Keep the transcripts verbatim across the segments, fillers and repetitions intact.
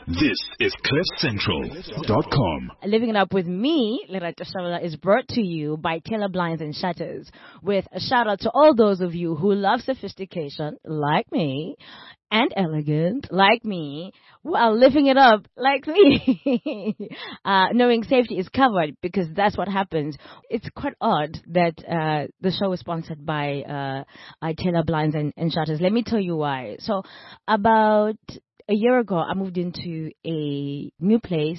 This is cliff central dot com. Living It Up with me, Lerato Shabala, is brought to you by Taylor Blinds and Shutters, with a shout out to all those of you who love sophistication, like me, and elegant, like me, while living it up, like me. uh, knowing safety is covered, because that's what happens. It's quite odd that uh, the show is sponsored by uh, uh, Taylor Blinds and, and Shutters. Let me tell you why. So, about a year ago, I moved into a new place,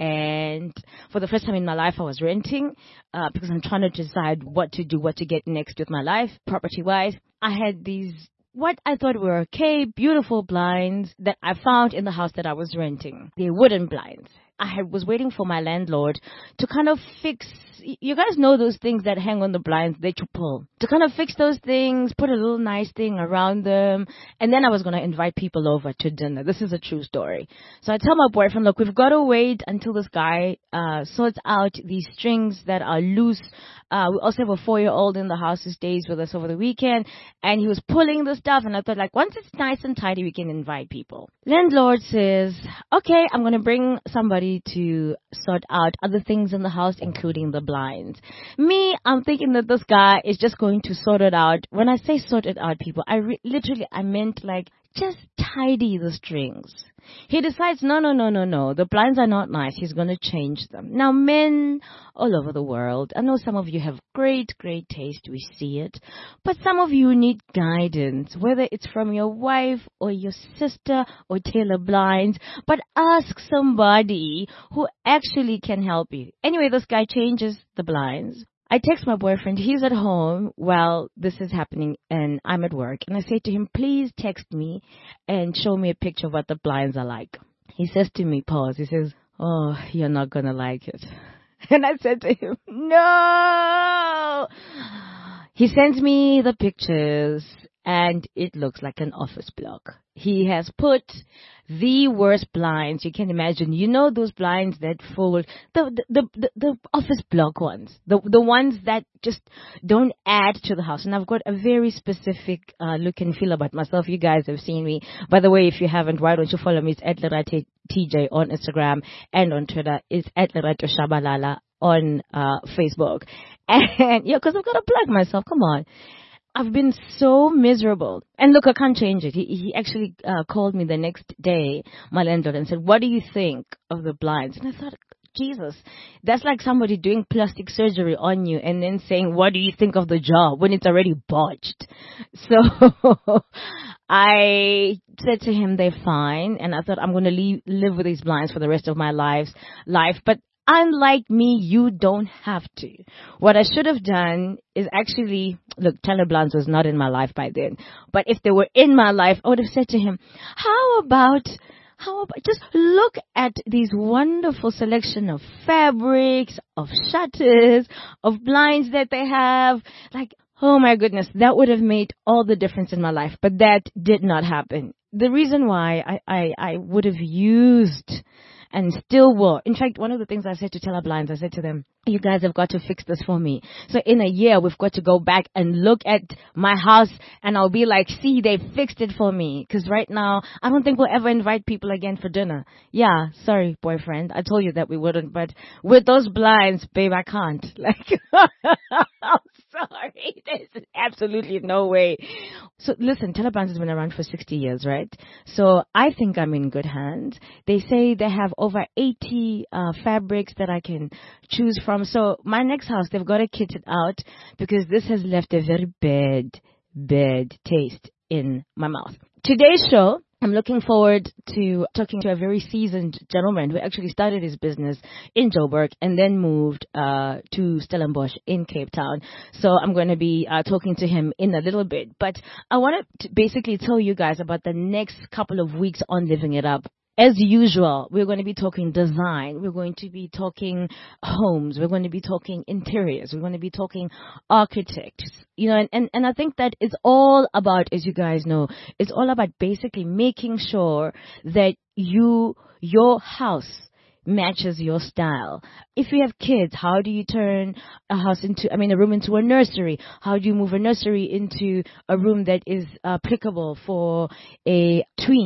and for the first time in my life, I was renting uh, because I'm trying to decide what to do, what to get next with my life, property-wise. I had these, what I thought were okay, beautiful blinds that I found in the house that I was renting. They're wooden blinds. I had, was waiting for my landlord to kind of fix, you guys know those things that hang on the blinds that you pull, to kind of fix those things, put a little nice thing around them, and then I was going to invite people over to dinner. This is a true story. So I tell my boyfriend, look, we've got to wait until this guy uh, sorts out these strings that are loose. Uh, we also have a four-year-old in the house who stays with us over the weekend, and he was pulling the stuff, and I thought, like, once it's nice and tidy, we can invite people. Landlord says, okay, I'm going to bring somebody to sort out other things in the house, including the blinds. Me, I'm thinking that this guy is just going to sort it out. When I say sort it out, people, I re- literally, I meant like, just tidy the strings. He decides, no, no, no, no, no. The blinds are not nice. He's going to change them. Now, men all over the world, I know some of you have great, great taste. We see it. But some of you need guidance, whether it's from your wife or your sister or Taylor Blinds. But ask somebody who actually can help you. Anyway, this guy changes the blinds. I text my boyfriend. He's at home while this is happening, and I'm at work. And I say to him, please text me and show me a picture of what the blinds are like. He says to me, pause. He says, oh, you're not going to like it. And I said to him, no. He sends me the pictures, and it looks like an office block. He has put the worst blinds you can imagine. You know those blinds that fold, the the the, the office block ones, the the ones that just don't add to the house. And I've got a very specific uh, look and feel about myself. You guys have seen me. By the way, if you haven't, why don't you follow me? It's at Lerato T J on Instagram and on Twitter. It's at Lerato Shabalala on uh, Facebook. And yeah, because I've got to plug myself. Come on. I've been so miserable. And look, I can't change it. He, he actually uh, called me the next day, my landlord, and said, what do you think of the blinds? And I thought, Jesus, that's like somebody doing plastic surgery on you and then saying, what do you think of the job when it's already botched? So I said to him, they're fine. And I thought, I'm going to leave, live with these blinds for the rest of my life. life. But unlike me, you don't have to. What I should have done is actually, look, Taylor Blinds was not in my life by then. But if they were in my life, I would have said to him, how about, how about, just look at these wonderful selection of fabrics, of shutters, of blinds that they have. Like, oh my goodness, that would have made all the difference in my life. But that did not happen. The reason why I, I, I would have used and still will. In fact, one of the things I said to Taylor Blinds, I said to them, you guys have got to fix this for me. So in a year, we've got to go back and look at my house, and I'll be like, see, they fixed it for me. Because right now, I don't think we'll ever invite people again for dinner. Yeah, sorry, boyfriend. I told you that we wouldn't. But with those blinds, babe, I can't. Like, I'm sorry. There's absolutely no way. So listen, Taylor Blinds has been around for sixty years, right? So I think I'm in good hands. They say they have over eighty uh, fabrics that I can choose from. So my next house, they've got to kit it out because this has left a very bad, bad taste in my mouth. Today's show, I'm looking forward to talking to a very seasoned gentleman who actually started his business in Joburg and then moved uh, to Stellenbosch in Cape Town. So I'm going to be uh, talking to him in a little bit. But I want to basically tell you guys about the next couple of weeks on Living It Up. As usual, we're going to be talking design. We're going to be talking homes. We're going to be talking interiors. We're going to be talking architects. You know, and, and, and I think that it's all about, as you guys know, it's all about basically making sure that you, your house matches your style. If you have kids, how do you turn a house into, I mean, a room into a nursery? How do you move a nursery into a room that is applicable for a tween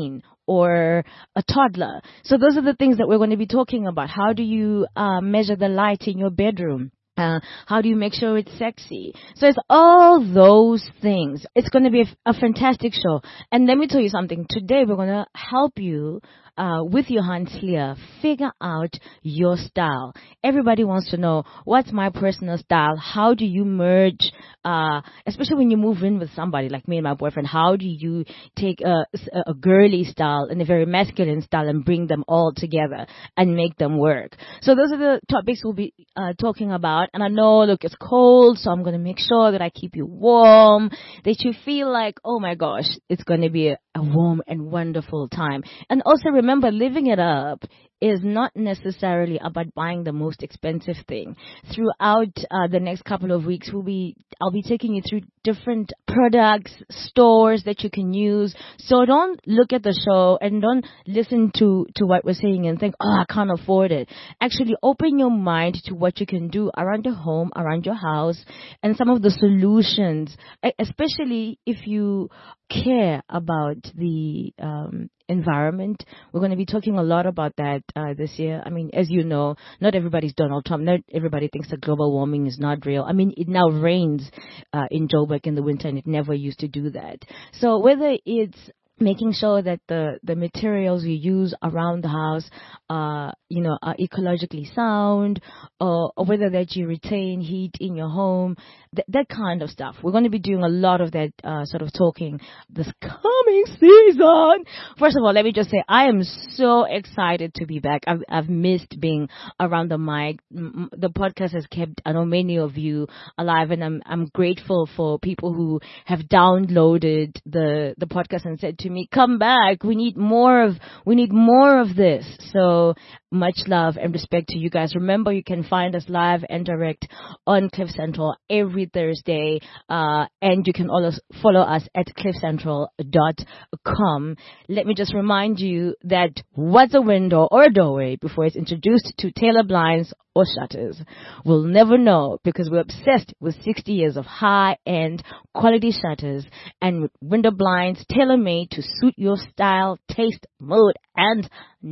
or a toddler. So those are the things that we're going to be talking about. How do you uh, measure the light in your bedroom? Uh, how do you make sure it's sexy? So it's all those things. It's going to be a, a fantastic show. And let me tell you something. Today we're going to help you uh, with Johan Slier figure out your style. Everybody wants to know, what's my personal style? How do you merge, uh, especially when you move in with somebody like me and my boyfriend, how do you take a, a girly style and a very masculine style and bring them all together and make them work? So those are the topics we'll be uh, talking about. And I know, look, it's cold, so I'm going to make sure that I keep you warm, that you feel like, oh my gosh, it's going to be a, a warm and wonderful time. And also remember, living it up is not necessarily about buying the most expensive thing. Throughout uh, the next couple of weeks, we'll be I'll be taking you through different products, stores that you can use. So don't look at the show and don't listen to, to what we're saying and think, oh, I can't afford it. Actually, open your mind to what you can do around your home, around your house, and some of the solutions, especially if you care about the um, environment. We're going to be talking a lot about that uh, this year. I mean, as you know, not everybody's Donald Trump. Not everybody thinks that global warming is not real. I mean, it now rains uh, in Joburg in the winter, and it never used to do that. So whether it's making sure that the, the materials you use around the house, uh, you know, are ecologically sound, or, or whether that you retain heat in your home, th- that kind of stuff. We're going to be doing a lot of that uh, sort of talking this coming season. First of all, let me just say, I am so excited to be back. I've, I've missed being around the mic. The podcast has kept, I know, many of you alive, and I'm I'm grateful for people who have downloaded the the podcast and said to me, come back, we need more of we need more of this. So much love and respect to you guys. Remember, you can find us live and direct on Cliff Central every Thursday, uh, and you can always follow us at cliff central dot com. Let me just remind you that what's a window or a doorway before it's introduced to Taylor blinds or shutters? We'll never know, because we're obsessed with sixty years of high-end quality shutters and window blinds tailor-made to suit your style, taste, mood, and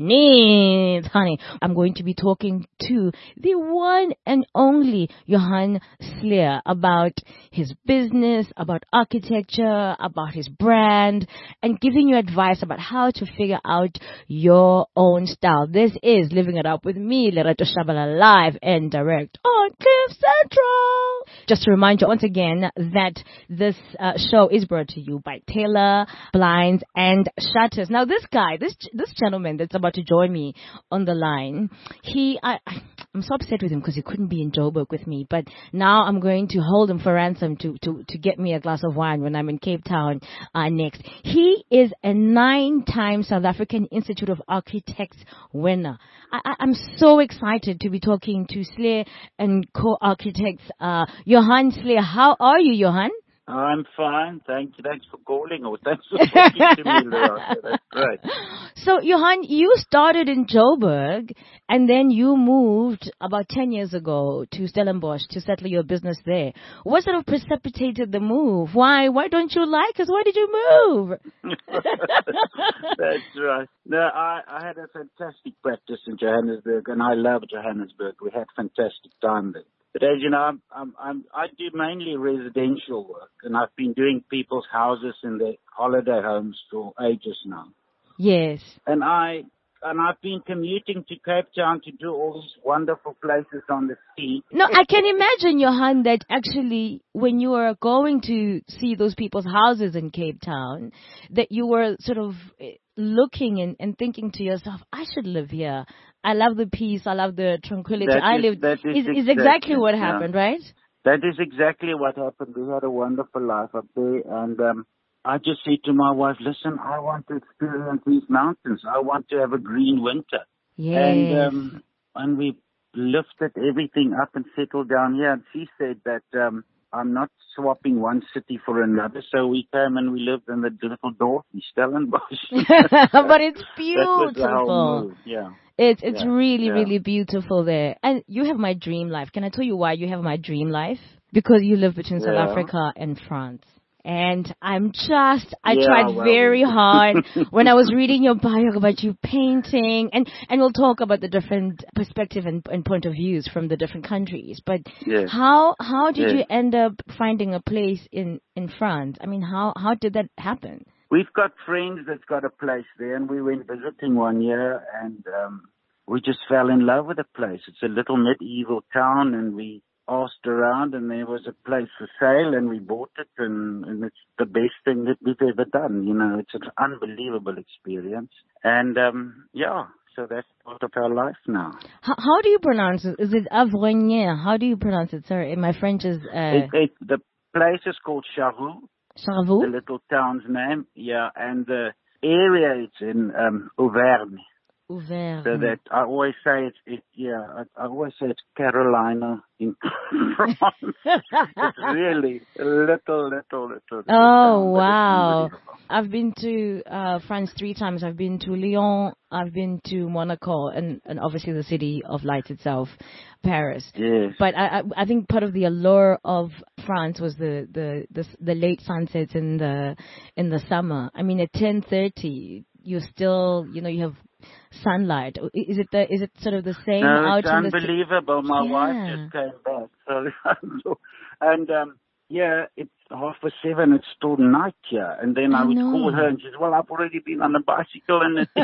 needs. Honey, I'm going to be talking to the one and only Johan Slier about his business, about architecture, about his brand, and giving you advice about how to figure out your own style. This is Living It Up with me, Lerato Shabala, live and direct on Cliff Central. Just to remind you once again that this uh, show is brought to you by Taylor Blinds and Shutters. Now, this guy, this this gentleman that's about to join me on the line, he, I, I'm so upset with him because he couldn't be in Joburg with me, but now I'm going to hold him for ransom to, to, to get me a glass of wine when I'm in Cape Town uh, next. He is a nine-time South African Institute of Architects winner. I, I, I'm so excited to be talking to Slier and co-architects, uh, Johan Slier. How are you, Johan? I'm fine. Thank you. Thanks for calling, or thanks for talking to me, Lerato. That's great. So, Johan, you started in Joburg, and then you moved about ten years ago to Stellenbosch to settle your business there. What sort of precipitated the move? Why Why don't you like us? Why did you move? That's right. No, I, I had a fantastic practice in Johannesburg, and I love Johannesburg. We had fantastic time there. But as you know, I'm, I'm, I'm, I do mainly residential work, and I've been doing people's houses and their holiday homes for ages now. Yes. And I and I've been commuting to Cape Town to do all these wonderful places on the sea. No, I can imagine, Johan, that actually when you were going to see those people's houses in Cape Town, that you were sort of looking and, and thinking to yourself, I should live here. I love the peace. I love the tranquility. That I is, lived. that is, is, exactly, is exactly what yeah. happened, right? That is exactly what happened. We had a wonderful life up there, and um, I just said to my wife, listen, I want to experience these mountains. I want to have a green winter. Yes. And, um, and we lifted everything up and settled down here. And she said that um, I'm not swapping one city for another. So we came and we lived in the little dorp in Stellenbosch. But it's beautiful. That was the whole move. Yeah. It's it's yeah. really, yeah. really beautiful there. And you have my dream life. Can I tell you why you have my dream life? Because you live between yeah. South Africa and France. And I'm just, I Yeah, tried well, very we- hard when I was reading your bio about you painting, and, and we'll talk about the different perspective and, and point of views from the different countries. But Yes. how how did Yes. you end up finding a place in, in France? I mean, how, how did that happen? We've got friends that's got a place there, and we went visiting one year, and um, we just fell in love with the place. It's a little medieval town, and we asked around, and there was a place for sale, and we bought it, and, and it's the best thing that we've ever done. You know, it's an unbelievable experience, and um, yeah, so that's part of our life now. How, how do you pronounce it? Is it Avognier? How do you pronounce it? Sorry, my French is uh, It, it, the place is called Charroux. The Charvoux. little town's name, yeah, and the area it's in um, Auvergne. Ouvert. So that I always say it's, it, yeah, I, I always say it's Carolina in France. It's really a little, little, little. little Oh, town, but it's wow. unbelievable. I've been to uh, France three times. I've been to Lyon, I've been to Monaco, and, and obviously the city of lights itself, Paris. Yes. But I, I, I think part of the allure of France was the, the, the, the late sunsets in the in the summer. I mean, at ten thirty, you're still, you know, you have sunlight. Is it the is it sort of the same No, out it's in the ci- unbelievable. My Yeah. wife just came back. So, and um, yeah, it's half past seven. It's still night here. And then I, I would know. call her, and she says, "Well, I've already been on a bicycle." And it,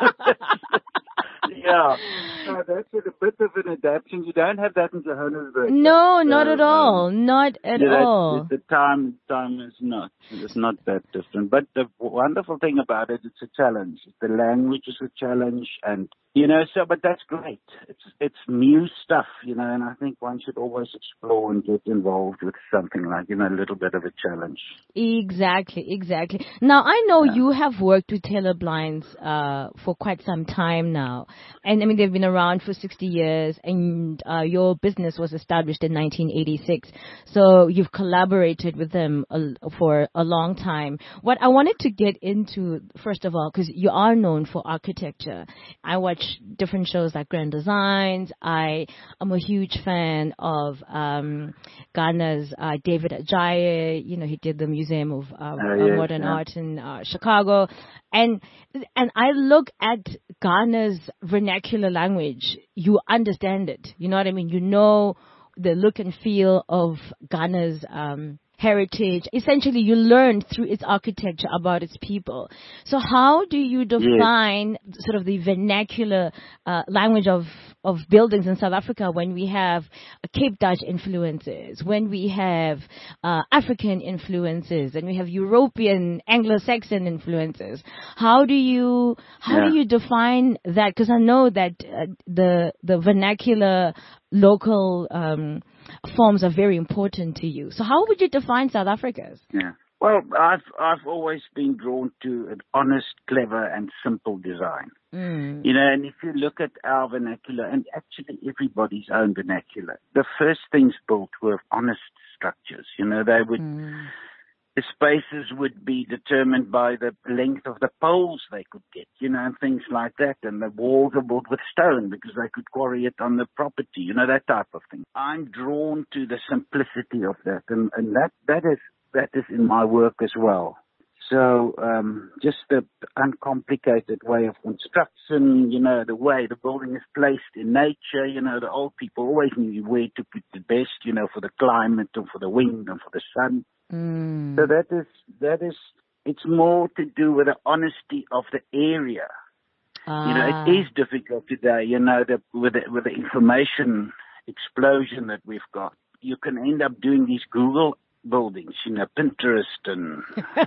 yeah, so that's a bit of an adaptation. You don't have that in Johannesburg. No, So, not at um, all. Not at yeah, that- all. The time time is not it's not that different. But the wonderful thing about it, it's a challenge. The language is a challenge, and you know. So, but that's great. It's it's new stuff, you know. And I think one should always explore and get involved with something like, you know, a little bit of a challenge. Exactly, exactly. Now, I know Yeah. you have worked with Taylor Blinds uh, for quite some time now. And, I mean, they've been around for sixty years, and uh, your business was established in nineteen eighty-six. So you've collaborated with them a, for a long time. What I wanted to get into, first of all, because you are known for architecture. I watch different shows like Grand Designs. I am a huge fan of um, Ghana's uh, David Ajayi. You know, he did the Museum of uh, Oh, uh, yes, Modern yeah. Art in uh, Chicago, and and I look at Ghana's vernacular language. You understand it. You know what I mean? You know the look and feel of Ghana's um, heritage. Essentially, you learn through its architecture about its people. So how do you define sort of the vernacular uh, language of, of buildings in South Africa when we have uh, Cape Dutch influences, when we have uh, African influences, and we have European, Anglo-Saxon influences? How do you how Yeah. do you define that? Because I know that uh, the the vernacular local um, forms are very important to you. So how would you define South Africa's? Yeah. Well, I've I've always been drawn to an honest, clever, and simple design. Mm. You know, and if you look at our vernacular, and actually everybody's own vernacular, the first things built were honest structures. You know, they would, Mm. the spaces would be determined by the length of the poles they could get, you know, and things like that. And the walls are built with stone because they could quarry it on the property, you know, that type of thing. I'm drawn to the simplicity of that, and, and that, that is, that is in my work as well. So, um, just the uncomplicated way of construction, you know, the way the building is placed in nature, you know, the old people always knew where to put the best, you know, for the climate and for the wind and for the sun. Mm. So that is, that is, it's more to do with the honesty of the area. Ah. You know, it is difficult today, you know, the, with the, with the information explosion that we've got. You can end up doing these Google buildings, you know, Pinterest and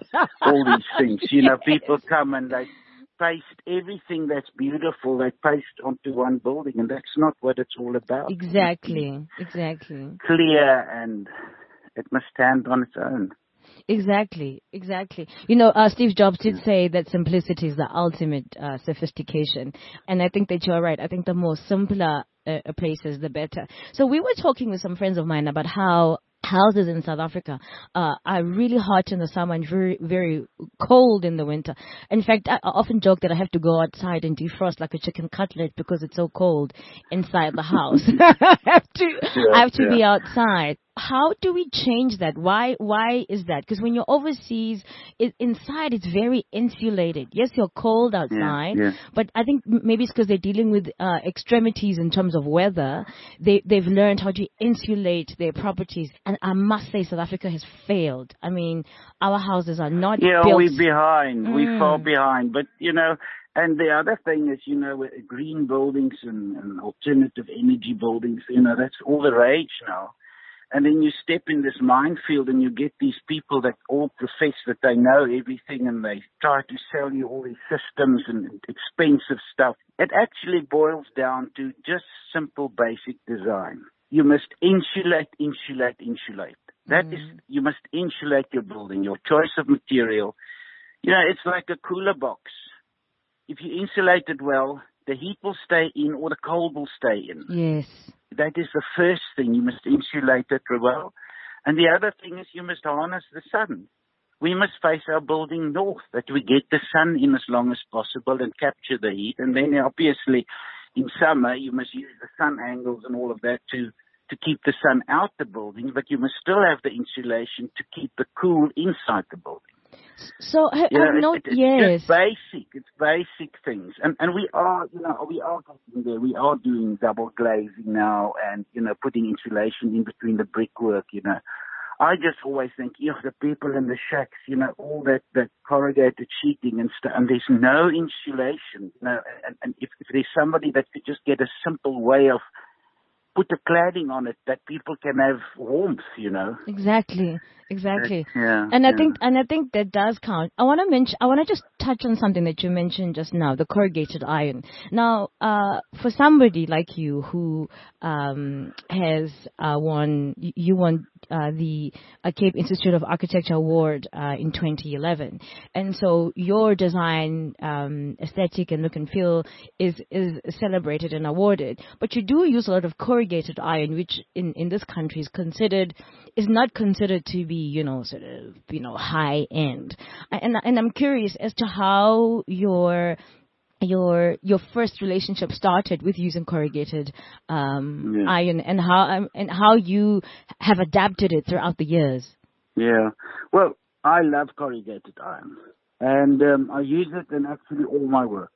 all these things. You know, people come and they paste everything that's beautiful, they paste onto one building, and that's not what it's all about. Exactly, exactly. Clear, and it must stand on its own. Exactly, exactly. You know, uh, Steve Jobs did say that simplicity is the ultimate uh, sophistication. And I think that you're right. I think the more simpler uh, a place is, the better. So we were talking with some friends of mine about how houses in South Africa uh, are really hot in the summer and very, very cold in the winter. In fact, I, I often joke that I have to go outside and defrost like a chicken cutlet because it's so cold inside the house. I have to, Yeah, I have to yeah. be outside. how do we change that? Why why is that? Because when you're overseas, it, inside it's very insulated. Yes, you're cold outside, yeah, yeah. but I think m- maybe it's because they're dealing with uh, extremities in terms of weather. They they've learned how to insulate their properties, and I must say South Africa has failed. I mean, our houses are not Yeah, built. we're behind. Mm. We're far behind. But you know, and the other thing is, you know, with green buildings and, and alternative energy buildings, you know, that's all the rage now. And then you step in this minefield and you get these people that all profess that they know everything and they try to sell you all these systems and expensive stuff. It actually boils down to just simple basic design. You must insulate, insulate, insulate. That mm. is, you must insulate your building, your choice of material. You know, it's like a cooler box. If you insulate it well, the heat will stay in or the cold will stay in. Yes. That is the first thing. You must insulate it well. And the other thing is you must harness the sun. We must face our building north, that we get the sun in as long as possible and capture the heat. And then obviously in summer you must use the sun angles and all of that to, to keep the sun out the building, but you must still have the insulation to keep the cool inside the building. So I, you know, I've not, it, it's yes. just basic. It's basic things, and and we are, you know, we are getting there. We are doing double glazing now, and you know, putting insulation in between the brickwork. You know, I just always think, you know, the people in the shacks, you know, all that that corrugated sheeting and stuff, and there's no insulation. You know, and, and if, if there's somebody that could just get a simple way of put a cladding on it that people can have warmth, you know. Exactly, exactly. Uh, yeah, and I yeah. think, and I think that does count. I want to mention, I want to just touch on something that you mentioned just now, the corrugated iron. Now, uh, for somebody like you who um, has uh, won, you won uh, the uh, Cape Institute of Architecture Award uh, in twenty eleven, and so your design um, aesthetic and look and feel is is celebrated and awarded. But you do use a lot of corrugated iron, which in, in this country is considered, is not considered to be, you know, sort of, you know, high end. And, and I'm curious as to how your, your, your first relationship started with using corrugated, um, yeah. iron and how, um, and how you have adapted it throughout the years. Yeah. Well, I love corrugated iron and, um, I use it in actually all my work.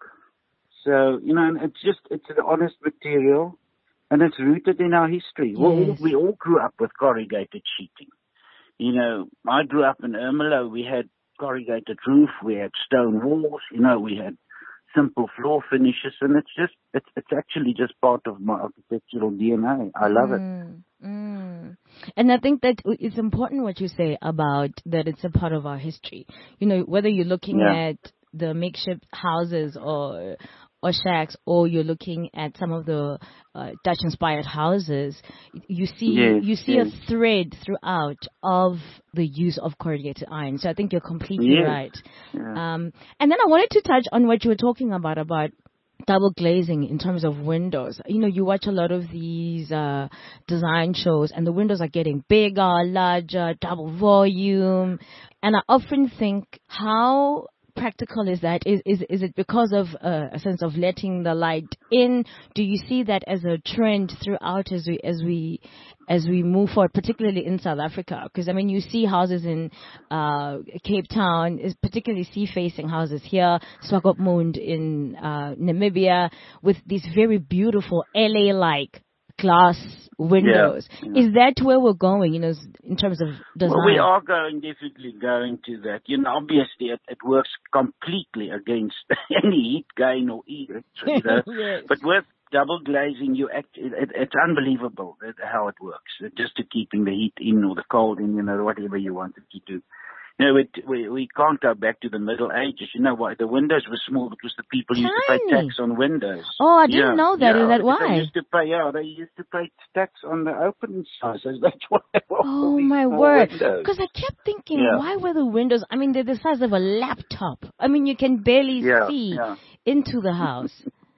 So, you know, and it's just, it's an honest material. And it's rooted in our history. Yes. Well, we all grew up with corrugated sheeting. You know, I grew up in Ermelo. We had corrugated roof. We had stone walls. You know, we had simple floor finishes. And it's just, it's, it's actually just part of my architectural D N A. I love mm, it. Mm. And I think that it's important what you say about that it's a part of our history. You know, whether you're looking yeah. at the makeshift houses or or shacks, or you're looking at some of the uh, Dutch-inspired houses, you see yes, you see yes. a thread throughout of the use of corrugated iron. So I think you're completely yes. right. Yeah. Um, and then I wanted to touch on what you were talking about about double glazing in terms of windows. You know, you watch a lot of these uh, design shows, and the windows are getting bigger, larger, double volume, and I often think how practical is that? Is is is it because of uh, a sense of letting the light in? Do you see that as a trend throughout as we as we as we move forward, particularly in South Africa? Because I mean, you see houses in uh, Cape Town, is particularly sea-facing houses here, Swakopmund in uh, Namibia, with these very beautiful L A-like glass windows. Yeah, yeah. Is that where we're going, you know, in terms of design? Well, we are going, definitely going to that. You know, obviously it, it works completely against any heat gain or heat, you know. Yes. But with double glazing, you act, it, it, it's unbelievable how it works. Just to keeping the heat in or the cold in, you know, whatever you want it to do. You know, it, we we can't go back to the Middle Ages. You know why? The windows were small because the people used to pay Tiny. tax on windows. Oh, I didn't yeah, know that. yeah. Is that why? They used to pay, yeah, they used to pay tax on the opening sizes. That's why they were all Oh, these my small word. windows. Because I kept thinking, Yeah. why were the windows, I mean, they're the size of a laptop. I mean, you can barely Yeah, see yeah. into the house.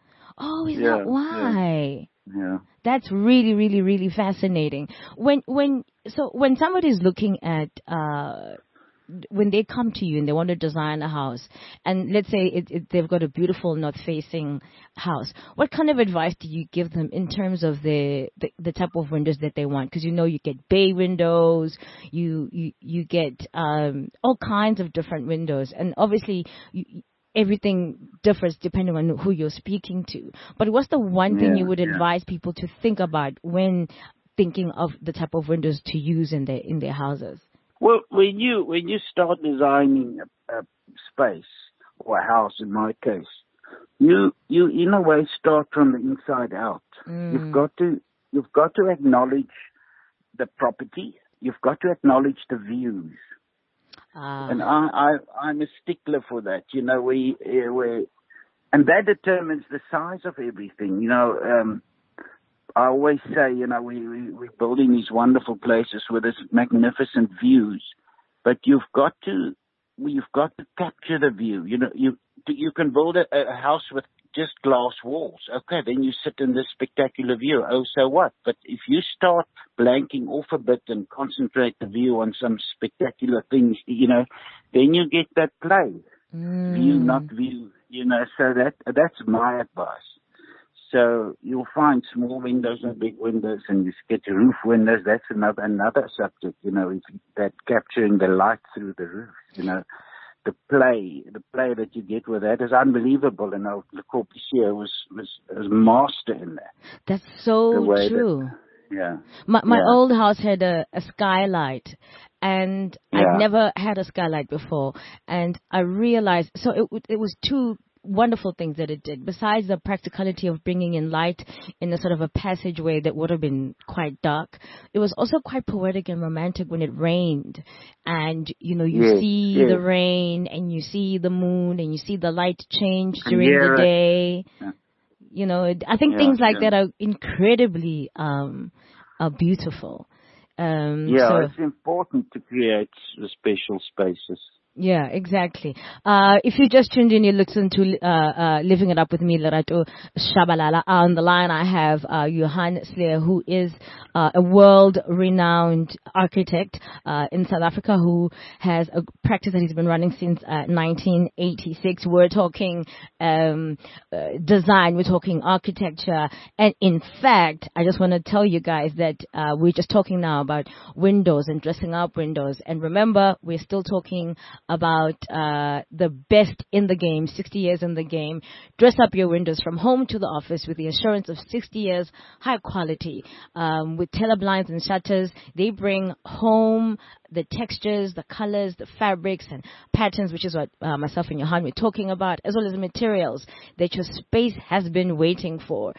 Oh, is Yeah, that why? Yeah. That's really, really, really fascinating. When, when, so when somebody's looking at, uh, when they come to you and they want to design a house, and let's say it, it, they've got a beautiful north-facing house, what kind of advice do you give them in terms of the the, the type of windows that they want? Because you know you get bay windows, you you you get um, all kinds of different windows, and obviously you, everything differs depending on who you're speaking to. But what's the one thing Yeah, you would yeah. advise people to think about when thinking of the type of windows to use in their in their houses? Well, when you when you start designing a, a space or a house, in my case, you you in a way start from the inside out. Mm. You've got to you've got to acknowledge the property. You've got to acknowledge the views. Ah. And I, I I'm a stickler for that. You know, we we and that determines the size of everything. You know. Um, I always say, you know, we, we, we're building these wonderful places with this magnificent views, but you've got to, you've got to capture the view. You know, you, you can build a, a house with just glass walls. Okay, then you sit in this spectacular view. Oh, so what? But if you start blanking off a bit and concentrate the view on some spectacular things, you know, then you get that play. Mm. View, not view, you know, so that, that's my advice. So you'll find small windows and big windows, and you get roof windows. That's another another subject, you know, if that capturing the light through the roof. You know, the play, the play that you get with that is unbelievable. And Le Corbusier was was was master in that. That's so true. That, yeah. My my yeah. old house had a, a skylight, and yeah. I'd never had a skylight before, and I realized so it it was two wonderful things that it did. Besides the practicality of bringing in light in a sort of a passageway that would have been quite dark, it was also quite poetic and romantic when it rained. And, you know, you yes, see yes. the rain and you see the moon and you see the light change during yeah, the day. Yeah. You know, I think yeah, things like yeah. that are incredibly um, are beautiful. Um, yeah, so, it's important to create special spaces. Yeah, exactly. Uh, if you just tuned in, you listened to uh, uh, Living It Up with me, Lerato Shabalala. On the line, I have uh, Johan Slayer, who is uh, a world-renowned architect uh, in South Africa, who has a practice that he's been running since uh, nineteen eighty-six. We're talking um, uh, design, we're talking architecture, and in fact, I just want to tell you guys that uh, we're just talking now about windows and dressing up windows. And remember, we're still talking about uh, the best in the game, sixty years in the game. Dress up your windows from home to the office with the assurance of sixty years high quality. Um, with Taylor Blinds and Shutters, they bring home the textures, the colors, the fabrics and patterns, which is what uh, myself and Johan were talking about, as well as the materials that your space has been waiting for.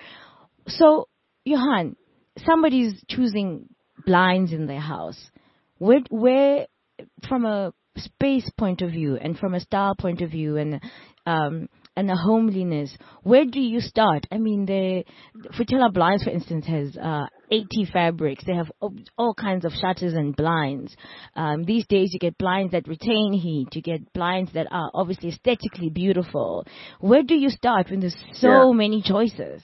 So, Johan, somebody's choosing blinds in their house. Where, where from a space point of view and from a style point of view and um and a homeliness, where do you start? I mean, the Futela Blinds, for instance, has uh, eighty fabrics. They have all kinds of shutters and blinds. Um, these days, you get blinds that retain heat. You get blinds that are obviously aesthetically beautiful. Where do you start when there's so yeah. many choices?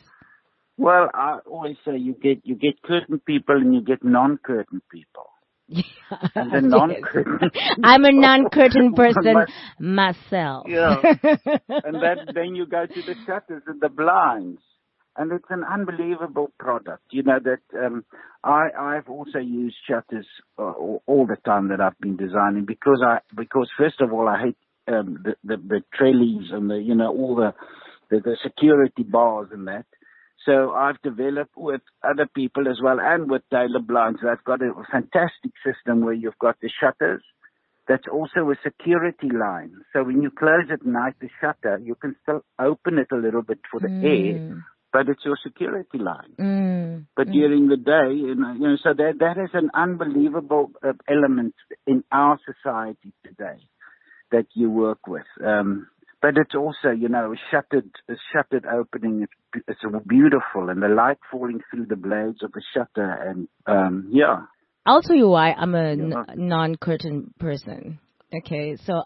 Well, I always say you get you get curtain people and you get non-curtain people. Yeah, and the non-curtain. I'm a non-curtain person myself. Yeah, and that, then you go to the shutters and the blinds, and it's an unbelievable product. You know that um, I I've also used shutters uh, all, all the time that I've been designing because I because first of all I hate um, the, the the trellis and the you know all the the, the security bars and that. So I've developed with other people as well and with Taylor Blinds. I've got a fantastic system where you've got the shutters. That's also a security line. So when you close at night the shutter, you can still open it a little bit for the mm. air, but it's your security line. Mm. But mm. during the day, you know, you know so that that is an unbelievable uh, element in our society today that you work with. Um, But it's also, you know, a shuttered, a shuttered opening. It's, it's beautiful, and the light falling through the blades of the shutter, and um, yeah. I'll tell you why I'm a yeah. n- non-curtain person. Okay, so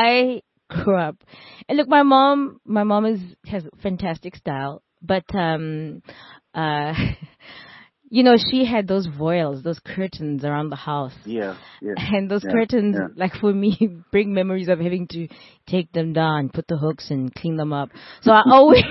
I grew up, and look, my mom, my mom is has fantastic style, but um, uh, You know, she had those voiles, those curtains around the house. Yeah, yeah. And those yeah, curtains, yeah. like for me, bring memories of having to take them down, put the hooks and clean them up. So I always,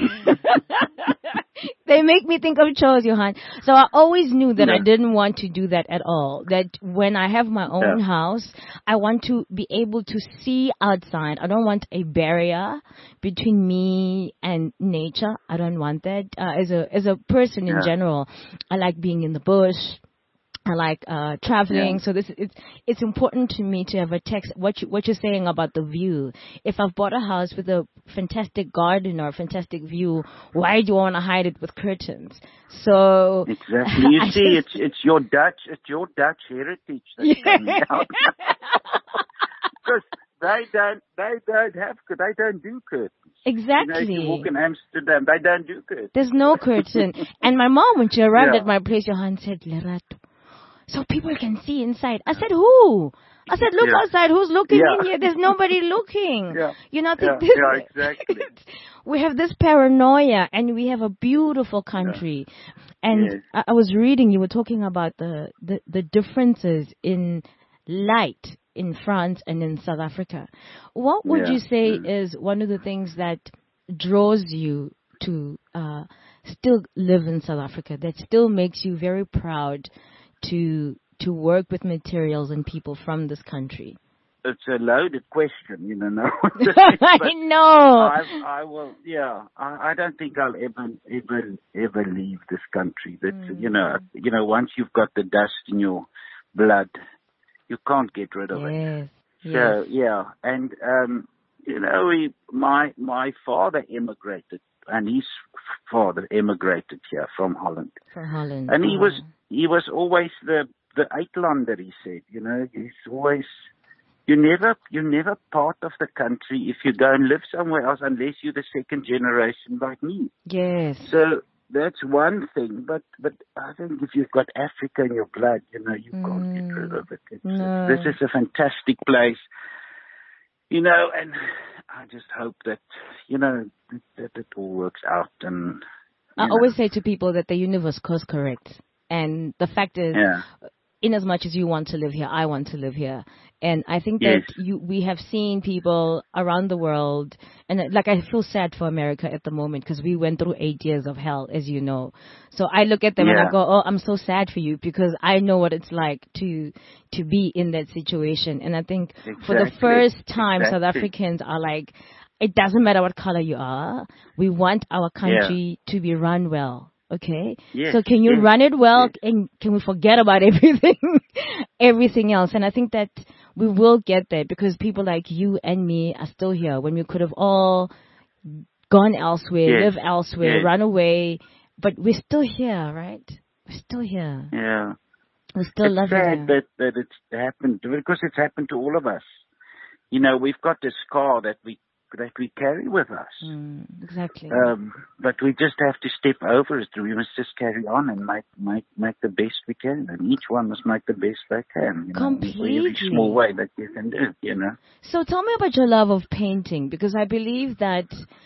they make me think of chores, Johan. So I always knew that Yeah. I didn't want to do that at all. That when I have my own Yeah. house, I want to be able to see outside. I don't want a barrier between me and nature. I don't want that. Uh, as a as a person in Yeah. general, I like being in the bush. I like uh, traveling, Yeah. so this it's it's important to me to have a text. What you what you're saying about the view. If I've bought a house with a fantastic garden or a fantastic view, why do you want to hide it with curtains? So Exactly. You I see, just- it's it's your Dutch, it's your Dutch heritage that's Yeah. coming out. Because they don't, they don't have, they don't do curtains. exactly. You know, if you walk in Amsterdam, they don't do curtains. There's no curtain. And my mom, when she arrived Yeah. at my place, Johan said, Lerato, so people can see inside. I said, who? I said, look Yeah. outside. Who's looking Yeah. in here? There's nobody looking. Yeah. You know, Yeah, this, yeah, exactly. we have this paranoia, and we have a beautiful country. And Yes. I, I was reading, you were talking about the, the, the differences in light in France and in South Africa. What would Yeah. you say Mm. is one of the things that draws you to uh, still live in South Africa, that still makes you very proud to to work with materials and people from this country? It's a loaded question, you know. No. I know. I, I will, yeah. I, I don't think I'll ever, ever, ever leave this country. That Mm. you know, you know, once you've got the dust in your blood, you can't get rid of it. Yes. So Yes. yeah, and um, you know, we, my my father immigrated, and his father immigrated here from Holland, From Holland. and he Oh. was he was always the the Uitlander. He said, you know, he's always. You never, you're never part of the country if you go and live somewhere else unless you're the second generation like me. Yes. So that's one thing. But, but I think if you've got Africa in your blood, you know, you can't get rid of it. It's, No. This is a fantastic place, you know, and I just hope that, you know, that it all works out. And I you always know, say to people that the universe course corrects. And the fact is, yeah, in as much as you want to live here, I want to live here. And I think Yes. that you, we have seen people around the world, and uh, like I feel sad for America at the moment because we went through eight years of hell, as you know. So I look at them and I Yeah. go, oh, I'm so sad for you because I know what it's like to to be in that situation. And I think for the Exactly. first time, South Exactly. Africans are like, it doesn't matter what color you are. We want our country to be run well. Okay. Yes, So can you yes, run it well, yes. and can we forget about everything, everything else? And I think that we will get there because people like you and me are still here when we could have all gone elsewhere, Yes, live elsewhere, yes. run away, but we're still here, right? We're still here. yeah. We still It's love sad it. that, that it's happened because it's happened to all of us. You know, we've got this scar that we that we carry with us. Mm, exactly. Um, but we just have to step over it. We must just carry on and make make make the best we can. And each one must make the best they can. You know, in every Completely. small way that you can do. You know. So tell me about your love of painting, because I believe that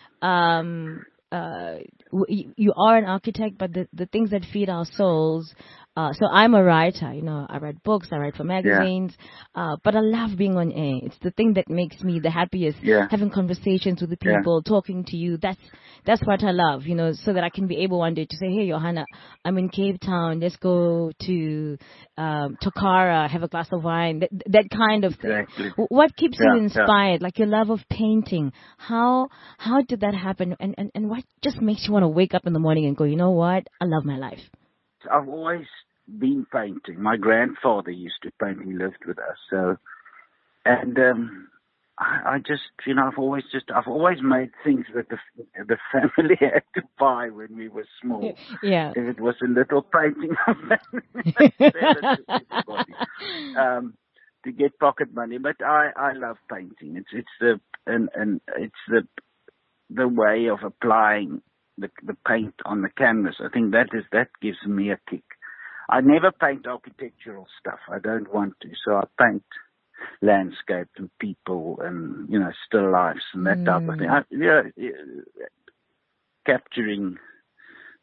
um, uh, w- you are an architect, but the, the things that feed our souls. Uh, so I'm a writer, you know, I write books, I write for magazines, uh, but I love being on air. It's the thing that makes me the happiest, Yeah. having conversations with the Yeah. people, talking to you. That's, that's what I love, you know, so that I can be able one day to say, hey, Johanna, I'm in Cape Town. Let's go to, um, Tokara, have a glass of wine, that, that kind of thing. Exactly. W- What keeps Yeah, you yeah. inspired? Like your love of painting. How, how did that happen? And, and, and what just makes you want to wake up in the morning and go, you know what? I love my life. I've always been painting. My grandfather used to paint. He lived with us. So, and um, I, I just, you know, I've always just, I've always made things that the the family had to buy when we were small. Yeah. If it was a little painting, of that, sell it to everybody, um, to get pocket money. But I, I love painting. It's it's the and and it's the the way of applying the the paint on the canvas. I think that is that gives me a kick. I never paint architectural stuff. I don't want to. So I paint landscape and people and, you know, still lifes and that type of thing. I, yeah, yeah, capturing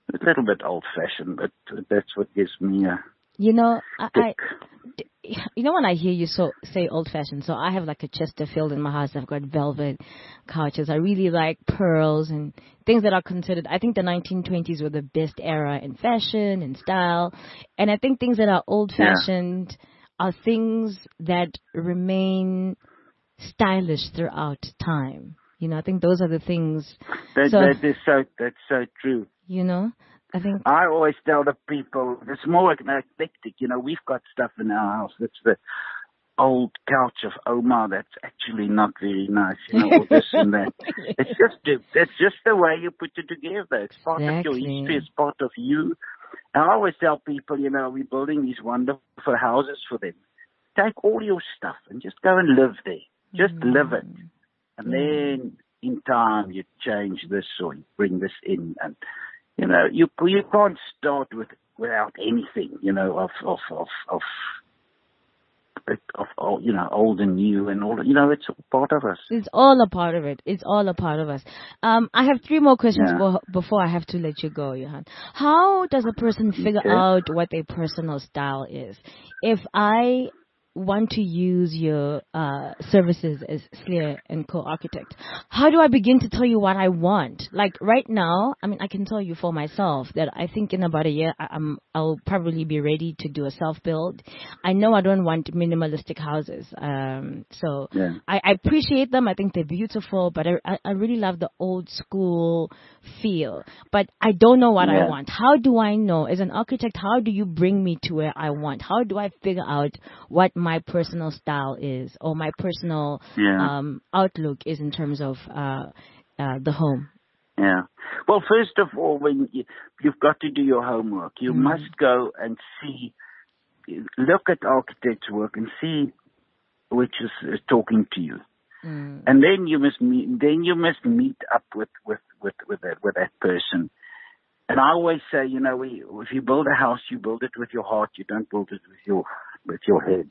a little bit old-fashioned, but that's what gives me a You know, I, I kick. you know when I hear you so say old-fashioned, so I have like a Chesterfield in my house. I've got velvet couches. I really like pearls and things that are considered. I think the nineteen twenties were the best era in fashion and style, and I think things that are old-fashioned yeah. are things that remain stylish throughout time. You know, I think those are the things. That, so, that is so. That's so true. You know, I think I always tell the people it's more eclectic. You know, we've got stuff in our house that's the old couch of Oma that's actually not very nice. You know, or this and that. It's just it's just the way you put it together. It's part exactly. of your history. It's part of you. And I always tell people, you know, we're building these wonderful houses for them. Take all your stuff and just go and live there. Just mm. live it. And then in time you change this or you bring this in, and you know you you can't start with without anything, you know, of of of of, of, of you know old and new and all. You know, it's all part of us. It's all a part of it. It's all a part of us. Um, I have three more questions yeah. for, before I have to let you go, Johan. How does a person figure okay. out what their personal style is? If I want to use your uh, services as Sleer and Co-Architect, how do I begin to tell you what I want? Like right now, I mean, I can tell you for myself that I think in about a year, I, I'm, I'll probably be ready to do a self-build. I know I don't want minimalistic houses. Um, so yeah. I, I appreciate them. I think they're beautiful, but I, I really love the old school feel. But I don't know what yeah. I want. How do I know? As an architect, how do you bring me to where I want? How do I figure out what my personal style is, or my personal yeah. um, outlook is in terms of uh, uh, the home? Yeah. Well, first of all, when you, you've got to do your homework, you mm. must go and see, look at architects' work and see which is, is talking to you, mm. and then you must meet. Then you must meet up with with with with that with that person. And I always say, you know, we, if you build a house, you build it with your heart. You don't build it with your with your head.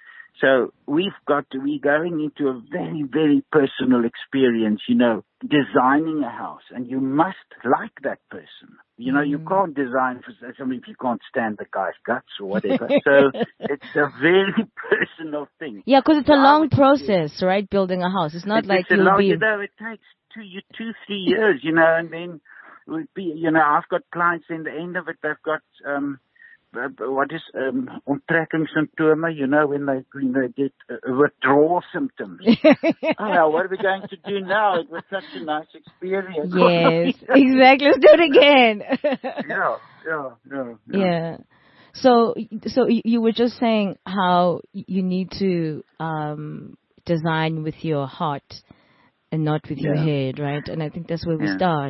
So we've got to, we're going into a very, very personal experience, you know, designing a house. And you must like that person. You know, mm. you can't design for somebody if you can't stand the guy's guts or whatever. So it's a very personal thing. Yeah, because it's a long process, right, building a house. It's not it's, like it's you'll long, be... You know, it takes two, you, two, three years, you know, and then it would be, you know, I've got clients in the end of it, they've got... um Uh, what is um, onttrekkingssymptome, you know, when they, when they get uh, withdrawal symptoms. Oh, well, what are we going to do now? It was such a nice experience. Yes, exactly. Let's do it again. yeah, yeah, yeah, yeah. Yeah. So, so you were just saying how you need to um, design with your heart and not with yeah. your head, right? And I think that's where we yeah. start.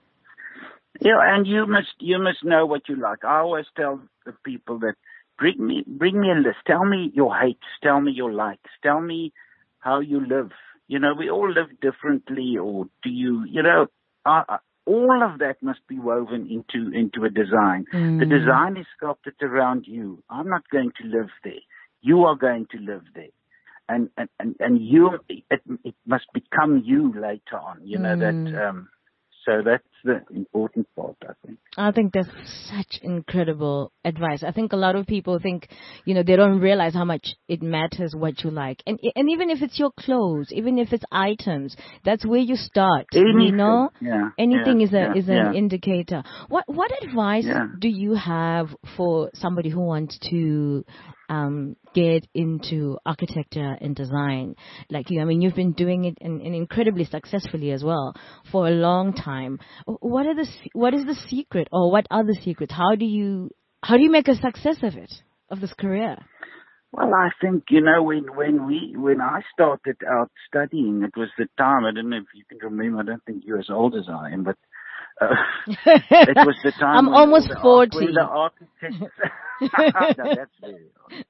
Yeah, and you must you must know what you like. I always tell the people that bring me bring me a list. Tell me your hates. Tell me your likes. Tell me how you live. You know, we all live differently. Or do you? You know, uh, all of that must be woven into into a design. Mm. The design is sculpted around you. I'm not going to live there. You are going to live there, and and and, and you it, it must become you later on. You know mm. that. Um, So that's the important part, I think. I think that's such incredible advice. I think a lot of people think, you know, they don't realize how much it matters what you like. And and even if it's your clothes, even if it's items, that's where you start. Anything. You know? Yeah. Anything yeah, is a yeah, is an yeah. indicator. What what advice yeah. do you have for somebody who wants to um, get into architecture and design? Like you, I mean, you've been doing it and, and incredibly successfully as well for a long time. What are the what is the secret, or what are the secrets? How do you how do you make a success of it, of this career? Well, I think, you know, when when we when I started out studying, it was the time. I don't know if you can remember. I don't think you're as old as I am, but uh, it was the time. I'm when almost the, forty. When the architects. No, that's very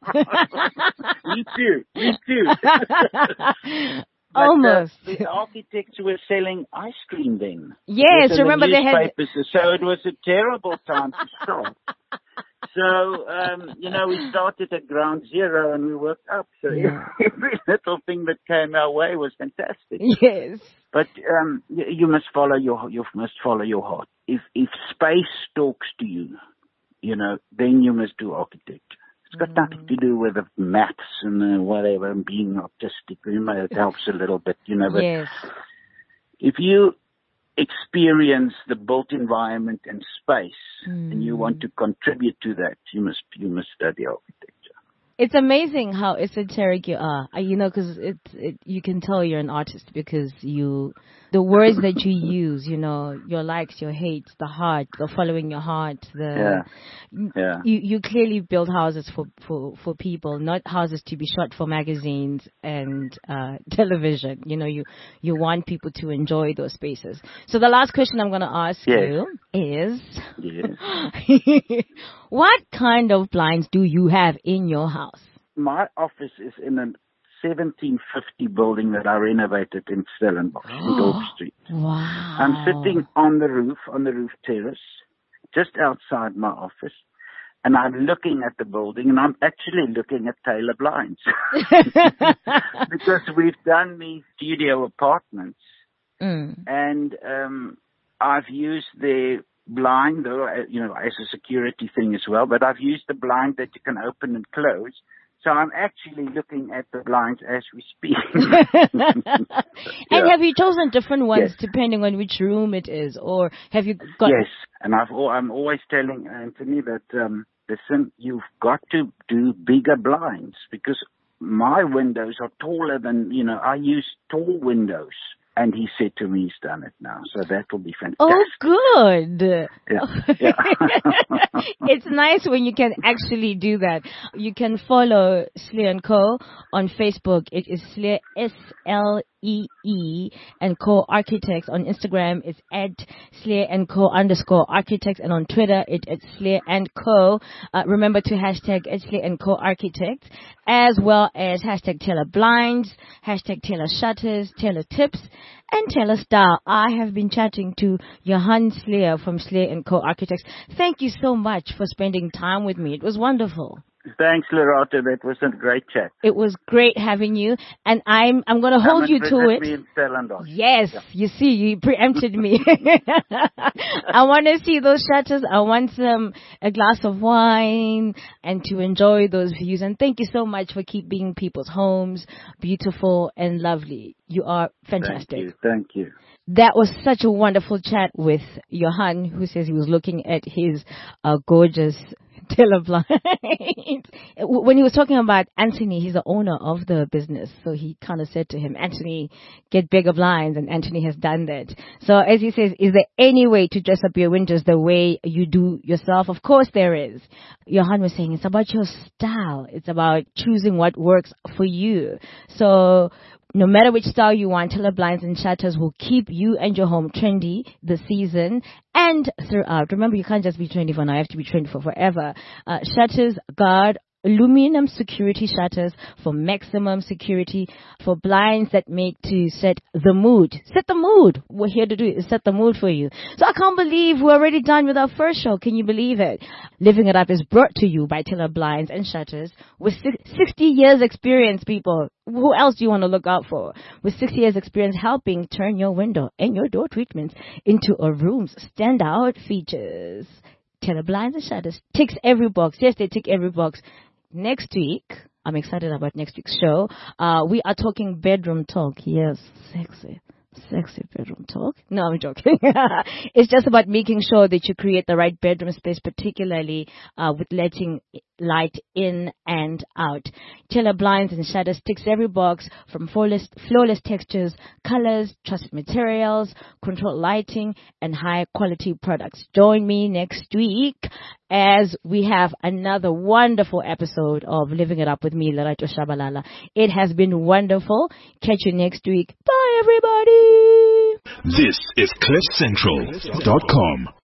old. Me too. Me too. But, almost. Uh, the architects were selling ice cream then. Yes, remember the they had. So it was a terrible time to start. So, um, you know, we started at ground zero and we worked up. So Yeah. every little thing that came our way was fantastic. Yes. But um, you, you must follow your you must follow your heart. If if space talks to you, you know, then you must do architecture. It's got mm. nothing to do with the maths and uh, whatever and being artistic. You know, it helps a little bit, you know. But yes. if you experience the built environment and space, mm. and you want to contribute to that, you must you must study architecture. It's amazing how esoteric you are. You know, because it, it you can tell you're an artist because you the words that you use. You know, your likes, your hates, the heart, the following your heart. The yeah. yeah. You you clearly build houses for, for, for people, not houses to be shot for magazines and uh, television. You know, you you want people to enjoy those spaces. So the last question I'm going to ask yes. you is, yes. what kind of blinds do you have in your house? My office is in a seventeen fifty building that I renovated in Stellenbosch, in Dorp Street. Wow. I'm sitting on the roof, on the roof terrace, just outside my office, and I'm looking at the building, and I'm actually looking at Taylor blinds. Because we've done these studio apartments, mm. and um, I've used the blind, though, you know, as a security thing as well, but I've used the blind that you can open and close. So I'm actually looking at the blinds as we speak. And yeah. have you chosen different ones yes. depending on which room it is, or have you got? Yes, and I've I'm always telling Anthony that um, listen, you've got to do bigger blinds because my windows are taller than you know. I use tall windows. And he said to me, he's done it now. So that will be fantastic. Oh, good. Yeah. yeah. It's nice when you can actually do that. You can follow Slee and Co. on Facebook. It is Slee, S L E E, and Co. Architects. On Instagram, it's at Slee and Co. underscore Architects. And on Twitter, it, it's Slee and Co. Uh, remember to hashtag Slee and Co. Architects, as well as hashtag Taylor Blinds, hashtag Taylor Shutters, Taylor Tips, and Taylor Style. I have been chatting to Johan Slee from Slee and Co. Architects. Thank you so much for spending time with me. It was wonderful. Thanks, Loretta. That was a great chat. It was great having you, and I'm I'm going to hold you to it. Me in Stellenbosch. Yes, yeah. You see, you preempted me. I want to see those shutters. I want some a glass of wine and to enjoy those views. And thank you so much for keeping people's homes beautiful and lovely. You are fantastic. Thank you. Thank you. That was such a wonderful chat with Johan, who says he was looking at his uh, gorgeous Taylor blinds. When he was talking about Anthony, he's the owner of the business. So he kind of said to him, Anthony, get bigger blinds. And Anthony has done that. So as he says, is there any way to dress up your windows the way you do yourself? Of course there is. Johan was saying it's about your style. It's about choosing what works for you. So no matter which style you want, Taylor Blinds and Shutters will keep you and your home trendy this season and throughout. Remember, you can't just be trendy for now. You have to be trendy for forever. Uh, shutters guard aluminum security shutters for maximum security, for blinds that make to set the mood. Set the mood. We're here to do is set the mood for you. So I can't believe we're already done with our first show. Can you believe it? Living It Up is brought to you by Taylor Blinds and Shutters with sixty years experience, people. Who else do you want to look out for? With sixty years experience helping turn your window and your door treatments into a room's standout features. Taylor Blinds and Shutters ticks every box. Yes, they tick every box. Next week, I'm excited about next week's show. Uh, we are talking bedroom talk. Yes, sexy. Sexy bedroom talk. No, I'm joking. It's just about making sure that you create the right bedroom space, particularly uh, with letting light in and out. Taylor Blinds and Shutters ticks every box, from flawless, flawless textures, colors, trusted materials, controlled lighting, and high quality products. Join me next week as we have another wonderful episode of Living It Up with me, Lerato Shabalala. It has been wonderful. Catch you next week. Bye, everybody. This is cliff central dot com.